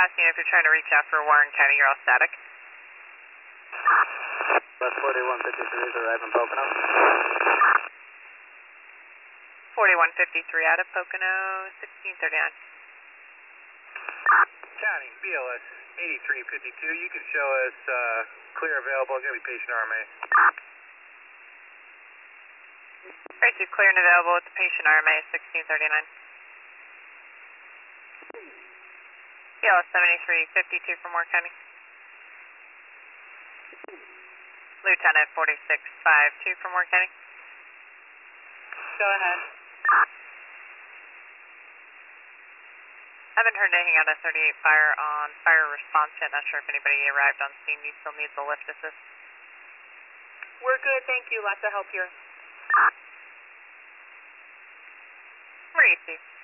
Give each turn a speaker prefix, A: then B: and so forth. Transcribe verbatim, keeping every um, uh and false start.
A: last unit, if you're trying to reach out for Warren County, you're all static.
B: Bus forty-one fifty-three is arriving Pocono.
A: forty-one fifty-three out of Pocono, sixteen thirty-nine.
C: County, B L S eighty-three fifty-two, you can show us uh, clear available, it's going to be patient R M A.
A: Right, so clear and available with the patient R M A, sixteen thirty-nine. B L S seventy-three fifty-two from Warren County. Lieutenant forty-six fifty-two from Warren County.
D: Go ahead.
A: Haven't heard anything out of thirty-eight fire on fire response yet. Not sure if anybody arrived on scene. You still need the lift assist.
D: We're good, thank you. Lots of help here.
A: Where do you see?